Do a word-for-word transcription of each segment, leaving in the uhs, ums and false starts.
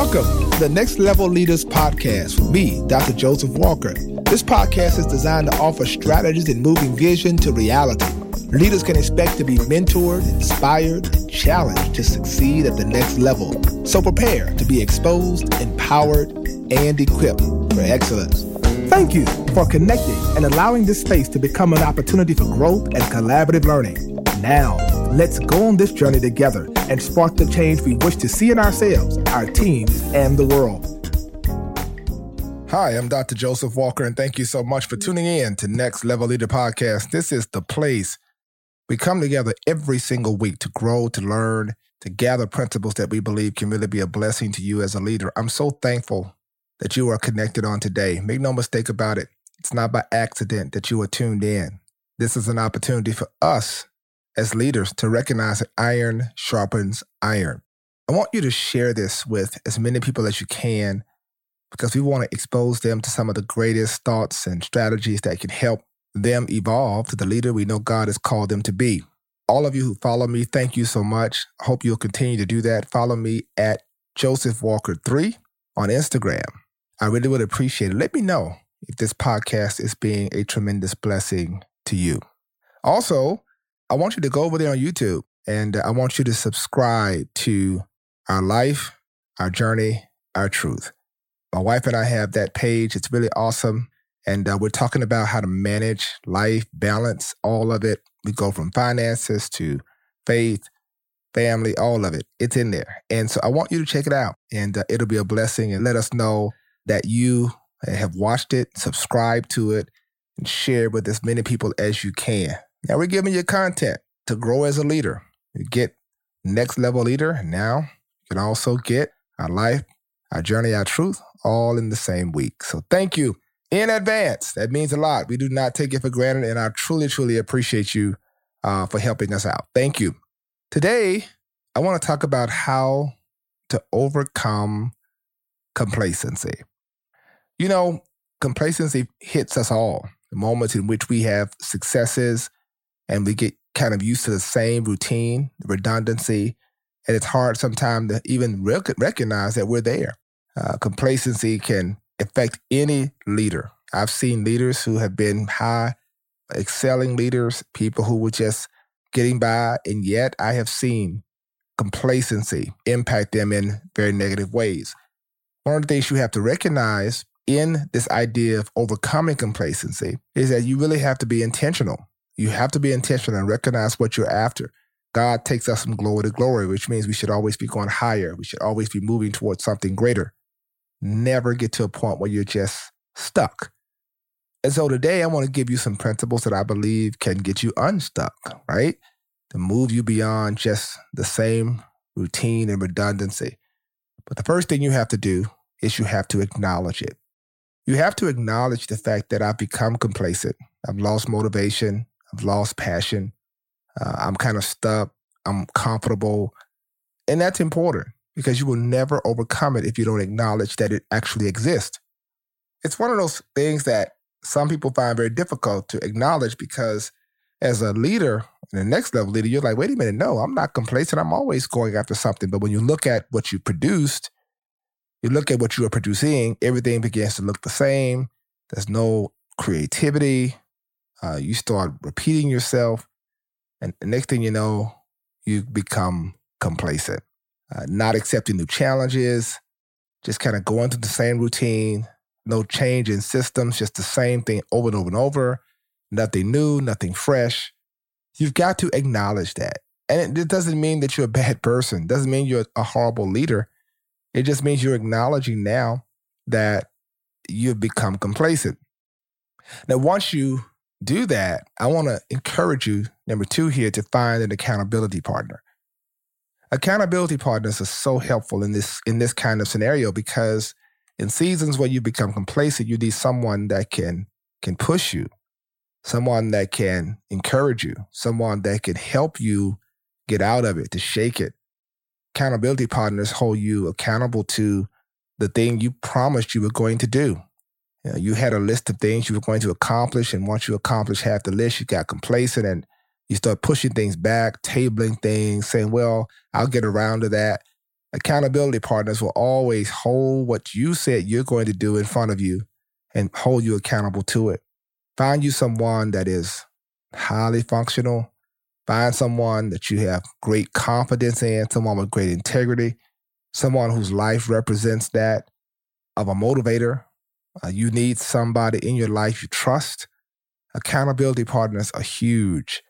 Welcome to the Next Level Leaders Podcast with me, Doctor Joseph Walker. This podcast is designed to offer strategies in moving vision to reality. Leaders can expect to be mentored, inspired, and challenged to succeed at the next level. So prepare to be exposed, empowered, and equipped for excellence. Thank you for connecting and allowing this space to become an opportunity for growth and collaborative learning. Now, let's go on this journey together and spark the change we wish to see in ourselves, our teams, and the world. Hi, I'm Doctor Joseph Walker, and thank you so much for tuning in to Next Level Leader Podcast. This is the place we come together every single week to grow, to learn, to gather principles that we believe can really be a blessing to you as a leader. I'm so thankful that you are connected on today. Make no mistake about it. It's not by accident that you are tuned in. This is an opportunity for us as leaders to recognize that iron sharpens iron. I want you to share this with as many people as you can because we want to expose them to some of the greatest thoughts and strategies that can help them evolve to the leader we know God has called them to be. All of you who follow me, thank you so much. I hope you'll continue to do that. Follow me at Joseph Walker three on Instagram. I really would appreciate it. Let me know if this podcast is being a tremendous blessing to you. Also, I want you to go over there on YouTube and I want you to subscribe to Our Life, Our Journey, Our Truth. My wife and I have that page. It's really awesome. And uh, we're talking about how to manage life, balance, all of it. We go from finances to faith, family, all of it. It's in there. And so I want you to check it out and uh, it'll be a blessing, and let us know that you have watched it, subscribe to it, and share with as many people as you can. Now we're giving you content to grow as a leader. You get Next Level Leader, and now you can also get Our Life, Our Journey, Our Truth, all in the same week. So thank you in advance. That means a lot. We do not take it for granted, and I truly, truly appreciate you uh, for helping us out. Thank you. Today, I want to talk about how to overcome complacency. You know, complacency hits us all. The moments in which we have successes and we get kind of used to the same routine, the redundancy, and it's hard sometimes to even rec- recognize that we're there. Uh, complacency can affect any leader. I've seen leaders who have been high, excelling leaders, people who were just getting by, and yet I have seen complacency impact them in very negative ways. One of the things you have to recognize in this idea of overcoming complacency is that you really have to be intentional. You have to be intentional and recognize what you're after. God takes us from glory to glory, which means we should always be going higher. We should always be moving towards something greater. Never get to a point where you're just stuck. And so today I want to give you some principles that I believe can get you unstuck, right? To move you beyond just the same routine and redundancy. But the first thing you have to do is you have to acknowledge it. You have to acknowledge the fact that I've become complacent. I've lost motivation. I've lost passion. Uh, I'm kind of stuck. I'm comfortable. And that's important because you will never overcome it if you don't acknowledge that it actually exists. It's one of those things that some people find very difficult to acknowledge because as a leader, the next level leader, you're like, wait a minute, no, I'm not complacent. I'm always going after something. But when you look at what you produced, you look at what you are producing, everything begins to look the same. There's no creativity. Uh, you start repeating yourself. And the next thing you know, you become complacent, uh, not accepting new challenges, just kind of going through the same routine, no change in systems, just the same thing over and over and over, nothing new, nothing fresh. You've got to acknowledge that. And it doesn't mean that you're a bad person. It doesn't mean you're a horrible leader. It just means you're acknowledging now that you've become complacent. Now, once you do that, I want to encourage you, number two here, to find an accountability partner. Accountability partners are so helpful in this in this kind of scenario because in seasons where you become complacent, you need someone that can can push you, someone that can encourage you, someone that can help you get out of it, to shake it. Accountability partners hold you accountable to the thing you promised you were going to do. You know, you had a list of things you were going to accomplish, and once you accomplish half the list, you got complacent and you start pushing things back, tabling things, saying, well, I'll get around to that. Accountability partners will always hold what you said you're going to do in front of you and hold you accountable to it. Find you someone that is highly functional. Find someone that you have great confidence in, someone with great integrity, someone whose life represents that of a motivator. Uh, you need somebody in your life you trust. Accountability partners are huge.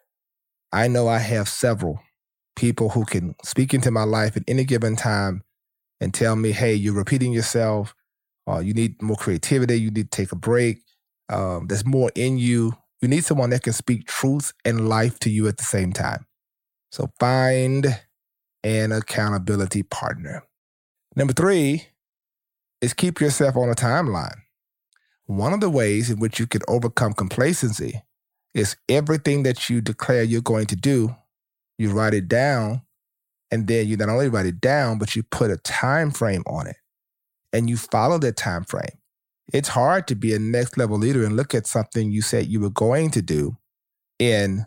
I know I have several people who can speak into my life at any given time and tell me, hey, you're repeating yourself, or you need more creativity, you need to take a break. Um, there's more in you. You need someone that can speak truth and life to you at the same time. So find an accountability partner. Number three is keep yourself on a timeline. One of the ways in which you can overcome complacency is everything that you declare you're going to do, you write it down, and then you not only write it down, but you put a time frame on it, and you follow that time frame. It's hard to be a next level leader and look at something you said you were going to do in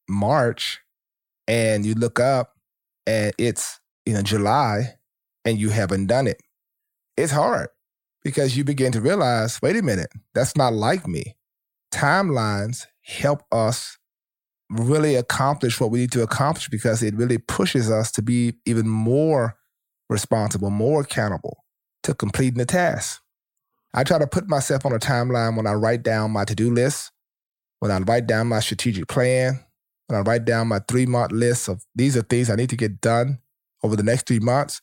March, and you look up and it's, you know, July, and you haven't done it. It's hard because you begin to realize, wait a minute, that's not like me. Timelines help us really accomplish what we need to accomplish because it really pushes us to be even more responsible, more accountable to completing the task. I try to put myself on a timeline when I write down my to-do list, when I write down my strategic plan, when I write down my three-month list of these are things I need to get done over the next three months.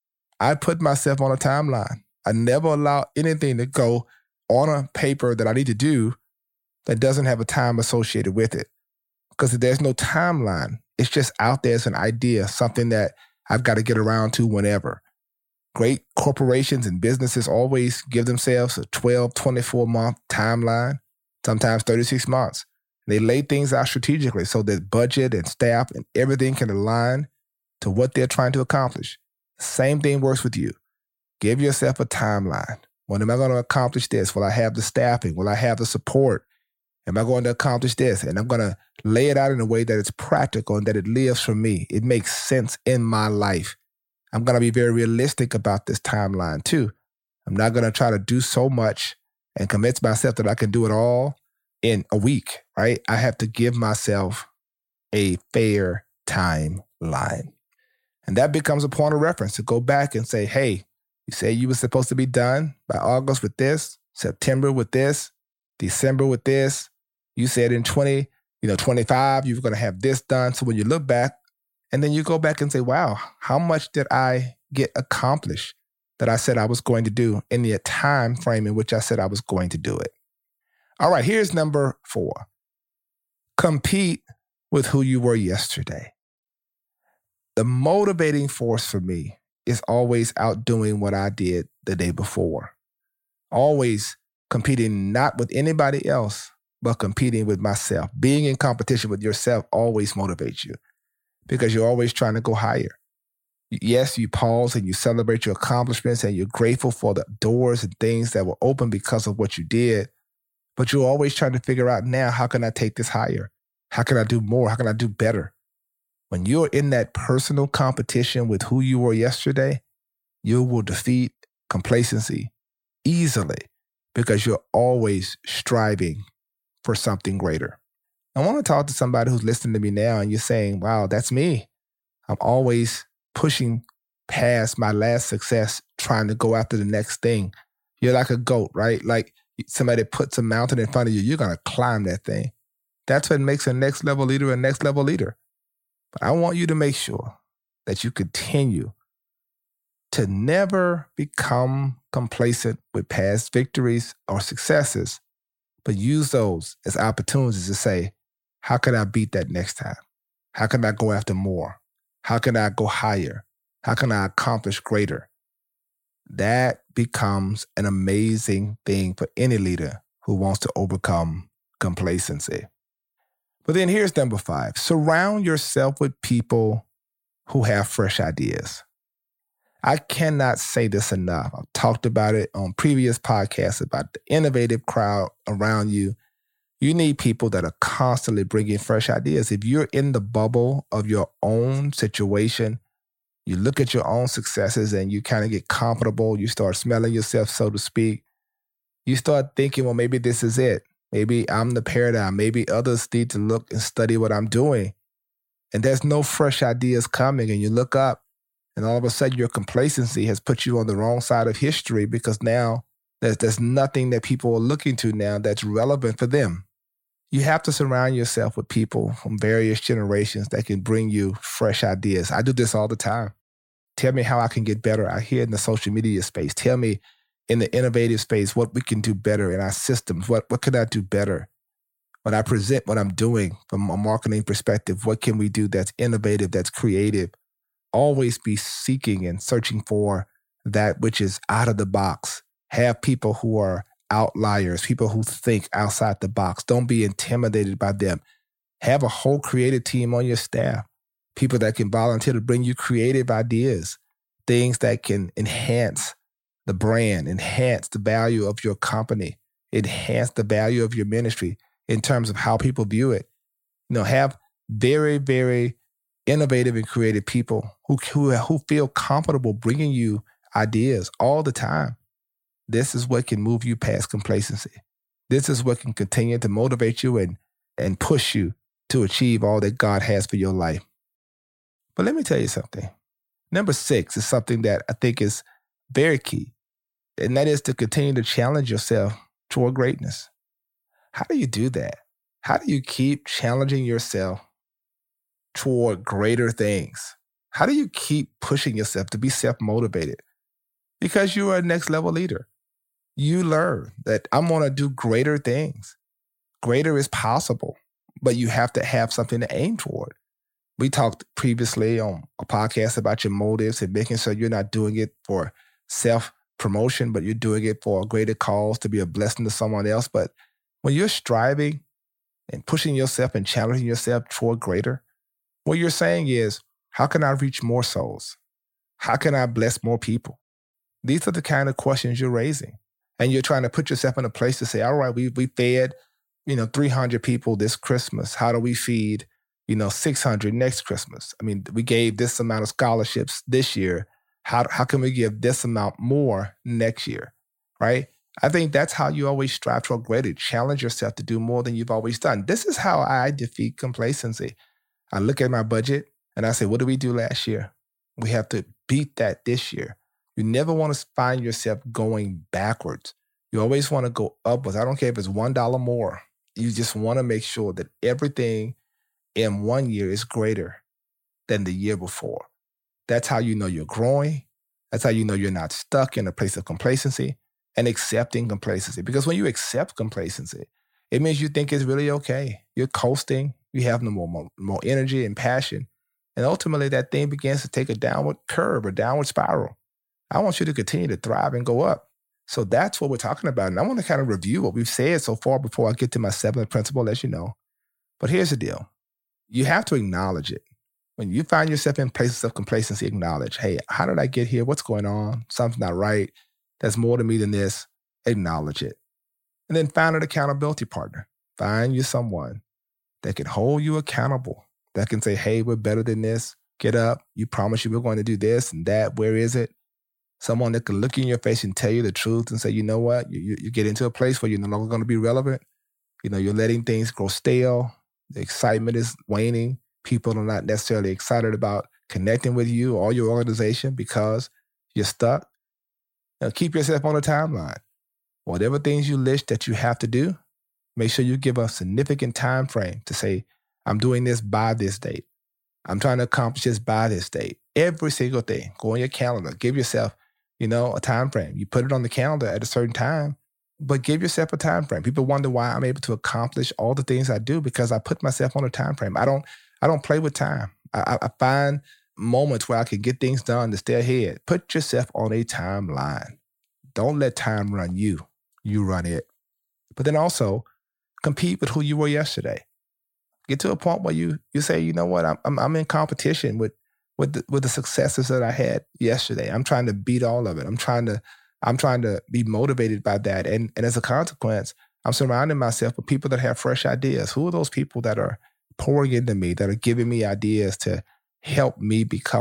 I put myself on a timeline. I never allow anything to go on a paper that I need to do that doesn't have a time associated with it. Because if there's no timeline, it's just out there as an idea, something that I've got to get around to whenever. Great corporations and businesses always give themselves a twelve, twenty-four month timeline, sometimes thirty-six months. They lay things out strategically so that budget and staff and everything can align to what they're trying to accomplish. Same thing works with you. Give yourself a timeline. When am I going to accomplish this? Will I have the staffing? Will I have the support? Am I going to accomplish this? And I'm going to lay it out in a way that it's practical and that it lives for me. It makes sense in my life. I'm going to be very realistic about this timeline too. I'm not going to try to do so much and convince myself that I can do it all in a week, right? I have to give myself a fair timeline. And that becomes a point of reference to go back and say, hey, you say you were supposed to be done by August with this, September with this, December with this. You said in twenty, you know, twenty-five, you were going to have this done. So when you look back, and then you go back and say, wow, how much did I get accomplished that I said I was going to do in the time frame in which I said I was going to do it? All right, here's number four. Compete with who you were yesterday. The motivating force for me is always outdoing what I did the day before. Always competing not with anybody else, but competing with myself. Being in competition with yourself always motivates you because you're always trying to go higher. Yes, you pause and you celebrate your accomplishments and you're grateful for the doors and things that were open because of what you did, but you're always trying to figure out now, how can I take this higher? How can I do more? How can I do better? When you're in that personal competition with who you were yesterday, you will defeat complacency easily because you're always striving for something greater. I want to talk to somebody who's listening to me now and you're saying, wow, that's me. I'm always pushing past my last success, trying to go after the next thing. You're like a goat, right? Like somebody puts a mountain in front of you, you're going to climb that thing. That's what makes a next level leader a next level leader. But I want you to make sure that you continue to never become complacent with past victories or successes, but use those as opportunities to say, how can I beat that next time? How can I go after more? How can I go higher? How can I accomplish greater? That becomes an amazing thing for any leader who wants to overcome complacency. But then here's number five. Surround yourself with people who have fresh ideas. I cannot say this enough. I've talked about it on previous podcasts about the innovative crowd around you. You need people that are constantly bringing fresh ideas. If you're in the bubble of your own situation, You look at your own successes and you kind of get comfortable. You start smelling yourself, so to speak. You start thinking, well, maybe this is it. Maybe I'm the paradigm. Maybe others need to look and study what I'm doing. And there's no fresh ideas coming. And you look up and all of a sudden your complacency has put you on the wrong side of history because now there's, there's nothing that people are looking to now that's relevant for them. You have to surround yourself with people from various generations that can bring you fresh ideas. I do this all the time. Tell me how I can get better out here in the social media space. Tell me in the innovative space what we can do better in our systems. What, what can I do better? When I present what I'm doing from a marketing perspective, what can we do that's innovative, that's creative? Always be seeking and searching for that which is out of the box. Have people who are outliers, people who think outside the box. Don't be intimidated by them. Have a whole creative team on your staff, people that can volunteer to bring you creative ideas, things that can enhance the brand, enhance the value of your company, enhance the value of your ministry in terms of how people view it. You know, have very, very innovative and creative people who, who, who feel comfortable bringing you ideas all the time. This is what can move you past complacency. This is what can continue to motivate you and, and push you to achieve all that God has for your life. But let me tell you something. Number six is something that I think is very key, and that is to continue to challenge yourself toward greatness. How do you do that? How do you keep challenging yourself toward greater things? How do you keep pushing yourself to be self-motivated? Because you are a next level leader. You learn that I'm going to do greater things. Greater is possible, but you have to have something to aim toward. We talked previously on a podcast about your motives and making sure you're not doing it for self-promotion, but you're doing it for a greater cause to be a blessing to someone else. But when you're striving and pushing yourself and challenging yourself toward greater, what you're saying is, how can I reach more souls? How can I bless more people? These are the kind of questions you're raising. And you're trying to put yourself in a place to say, all right, we we fed, you know, three hundred people this Christmas. How do we feed, you know, six hundred next Christmas? I mean, we gave this amount of scholarships this year. How how can we give this amount more next year, right? I think that's how you always strive to upgrade, challenge yourself to do more than you've always done. This is how I defeat complacency. I look at my budget and I say, what did we do last year? We have to beat that this year. You never want to find yourself going backwards. You always want to go upwards. I don't care if it's one dollar more. You just want to make sure that everything in one year is greater than the year before. That's how you know you're growing. That's how you know you're not stuck in a place of complacency and accepting complacency. Because when you accept complacency, it means you think it's really okay. You're coasting. You have no more, more, more energy and passion. And ultimately, that thing begins to take a downward curve, a downward spiral. I want you to continue to thrive and go up. So that's what we're talking about. And I want to kind of review what we've said so far before I get to my seventh principle, as you know. But here's the deal. You have to acknowledge it. When you find yourself in places of complacency, acknowledge, hey, how did I get here? What's going on? Something's not right. There's more to me than this. Acknowledge it. And then find an accountability partner. Find you someone that can hold you accountable, that can say, hey, we're better than this. Get up. You promised you were going to do this and that. Where is it? Someone that can look in your face and tell you the truth and say, you know what? You, you, you get into a place where you're no longer going to be relevant. You know, you're letting things grow stale. The excitement is waning. People are not necessarily excited about connecting with you or your organization because you're stuck. Now, keep yourself on the timeline. Whatever things you list that you have to do, make sure you give a significant time frame to say, I'm doing this by this date. I'm trying to accomplish this by this date. Every single thing. Go on your calendar. Give yourself, you know, a time frame. You put it on the calendar at a certain time, but give yourself a time frame. People wonder why I'm able to accomplish all the things I do because I put myself on a time frame. I don't I don't play with time. I, I find moments where I can get things done to stay ahead. Put yourself on a timeline. Don't let time run you. You run it. But then also compete with who you were yesterday. Get to a point where you you say, you know what, I'm I'm, I'm in competition with with the, with the successes that I had yesterday. I'm trying to beat all of it. I'm trying to I'm trying to be motivated by that. And and as a consequence, I'm surrounding myself with people that have fresh ideas. Who are those people that are pouring into me, that are giving me ideas to help me become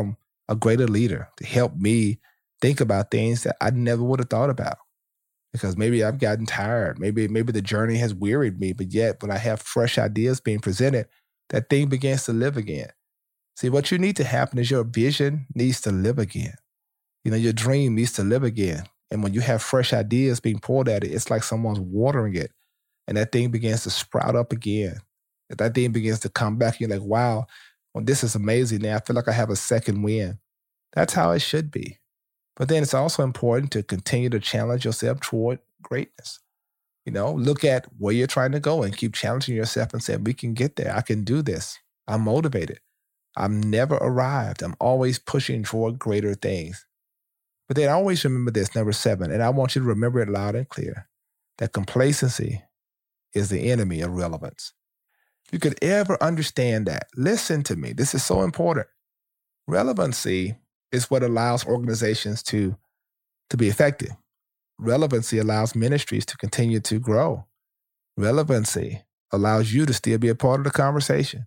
a greater leader, to help me think about things that I never would have thought about. Because maybe I've gotten tired. Maybe, maybe the journey has wearied me, but yet when I have fresh ideas being presented, that thing begins to live again. See, what you need to happen is your vision needs to live again. You know, your dream needs to live again. And when you have fresh ideas being poured at it, it's like someone's watering it. And that thing begins to sprout up again. That thing begins to come back. You're like, wow, well, this is amazing. Now I feel like I have a second wind. That's how it should be. But then it's also important to continue to challenge yourself toward greatness. You know, look at where you're trying to go and keep challenging yourself and say, we can get there. I can do this. I'm motivated. I'm never arrived. I'm always pushing toward greater things. But then always remember this, number seven, and I want you to remember it loud and clear, that complacency is the enemy of relevance. If you could ever understand that, listen to me. This is so important. Relevancy is what allows organizations to, to be effective. Relevancy allows ministries to continue to grow. Relevancy allows you to still be a part of the conversation.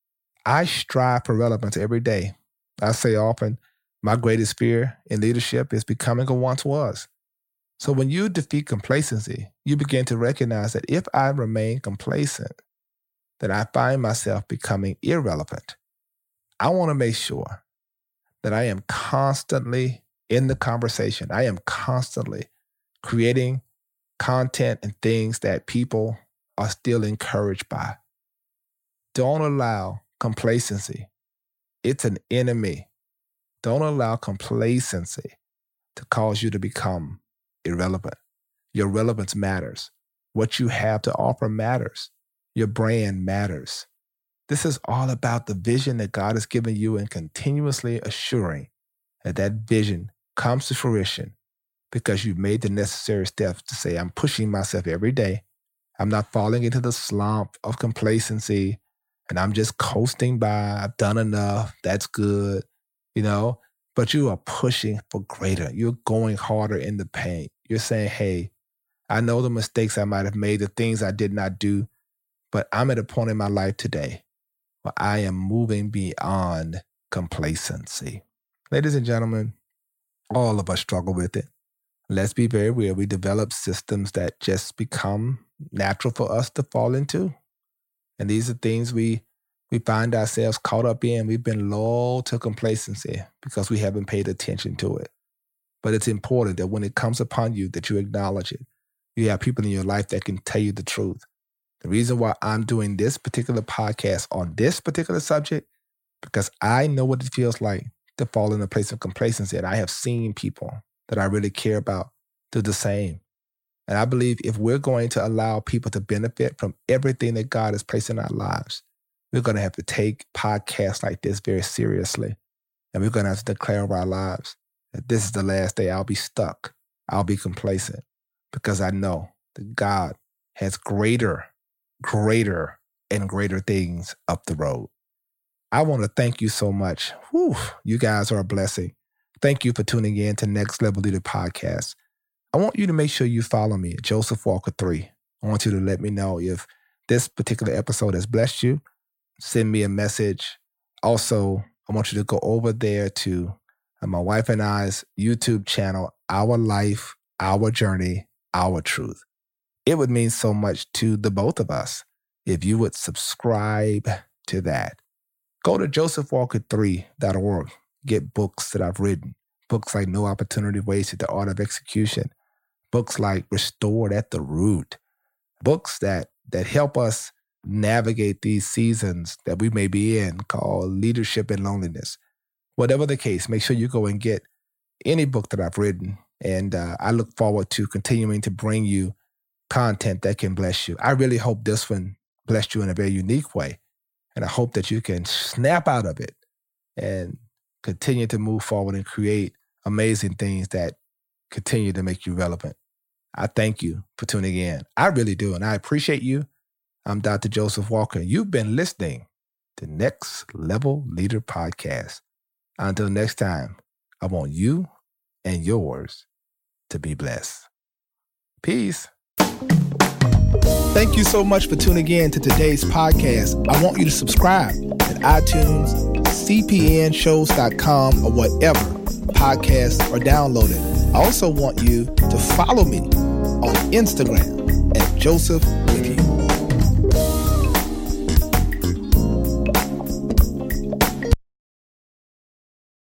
I strive for relevance every day. I say often, my greatest fear in leadership is becoming a once was. So when you defeat complacency, you begin to recognize that if I remain complacent, then I find myself becoming irrelevant. I want to make sure that I am constantly in the conversation. I am constantly creating content and things that people are still encouraged by. Don't allow complacency. It's an enemy. Don't allow complacency to cause you to become irrelevant. Your relevance matters. What you have to offer matters. Your brand matters. This is all about the vision that God has given you and continuously assuring that that vision comes to fruition because you've made the necessary steps to say, I'm pushing myself every day. I'm not falling into the slump of complacency and I'm just coasting by. I've done enough. That's good, you know, but you are pushing for greater. You're going harder in the paint. You're saying, hey, I know the mistakes I might have made, the things I did not do, but I'm at a point in my life today where I am moving beyond complacency. Ladies and gentlemen, all of us struggle with it. Let's be very real. We develop systems that just become natural for us to fall into. And these are things we we find ourselves caught up in. We've been lulled to complacency because we haven't paid attention to it. But it's important that when it comes upon you, that you acknowledge it. You have people in your life that can tell you the truth. The reason why I'm doing this particular podcast on this particular subject, because I know what it feels like to fall in a place of complacency. And I have seen people that I really care about do the same. And I believe if we're going to allow people to benefit from everything that God has placed in our lives, we're going to have to take podcasts like this very seriously. And we're going to have to declare over our lives that this is the last day I'll be stuck. I'll be complacent because I know that God has greater, greater, and greater things up the road. I want to thank you so much. Whew, you guys are a blessing. Thank you for tuning in to Next Level Leader Podcast. I want you to make sure you follow me at Joseph Walker three. I want you to let me know if this particular episode has blessed you. Send me a message. Also, I want you to go over there to my wife and I's YouTube channel, Our Life, Our Journey, Our Truth. It would mean so much to the both of us if you would subscribe to that. Go to joseph walker three dot org. Get books that I've written. Books like No Opportunity Wasted, The Art of Execution. Books like Restored at the Root. Books that that help us navigate these seasons that we may be in called Leadership and Loneliness. Whatever the case, make sure you go and get any book that I've written. And uh, I look forward to continuing to bring you content that can bless you. I really hope this one blessed you in a very unique way. And I hope that you can snap out of it and continue to move forward and create amazing things that continue to make you relevant. I thank you for tuning in. I really do. And I appreciate you. I'm Doctor Joseph Walker. You've been listening to Next Level Leader Podcast. Until next time, I want you and yours to be blessed. Peace. Thank you so much for tuning in to today's podcast. I want you to subscribe at iTunes, c p n shows dot com, or whatever podcasts are downloaded. I also want you to follow me on Instagram at Joseph With You.